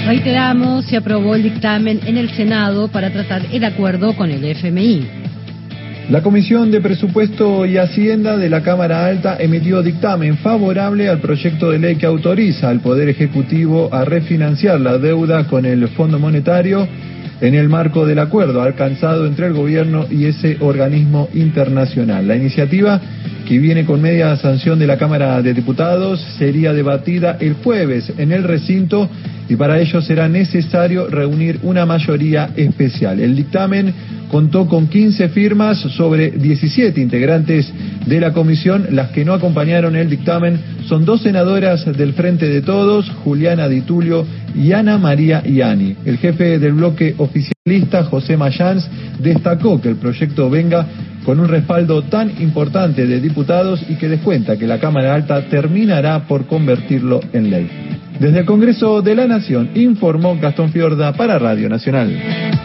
Reiteramos, se aprobó el dictamen en el Senado para tratar el acuerdo con el FMI. La Comisión de Presupuesto y Hacienda de la Cámara Alta emitió dictamen favorable al proyecto de ley que autoriza al Poder Ejecutivo a refinanciar la deuda con el Fondo Monetario en el marco del acuerdo alcanzado entre el gobierno y ese organismo internacional. La iniciativa, que viene con media sanción de la Cámara de Diputados, sería debatida el jueves en el recinto y para ello será necesario reunir una mayoría especial. El dictamen contó con 15 firmas sobre 17 integrantes de la comisión. Las que no acompañaron el dictamen son 2 senadoras del Frente de Todos, Juliana Di Tulio y Ana María Ianni. El jefe del bloque oficialista, José Mayans, destacó que el proyecto venga con un respaldo tan importante de diputados y que descuenta que la Cámara Alta terminará por convertirlo en ley. Desde el Congreso de la Nación, informó Gastón Fiorda para Radio Nacional.